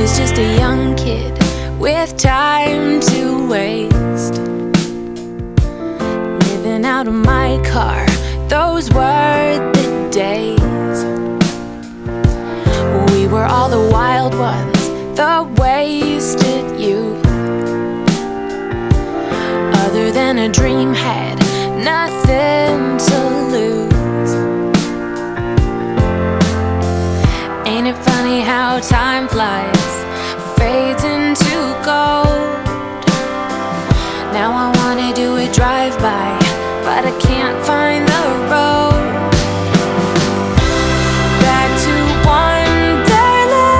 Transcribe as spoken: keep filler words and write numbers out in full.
was just a young kid with time to waste, living out of my car. Those were the days. We were all the wild ones, the wasted youth. Other than a dream, had nothing to lose. Ain't it funny how time flies, fades into gold? Now I wanna do a drive-by, but I can't find the road.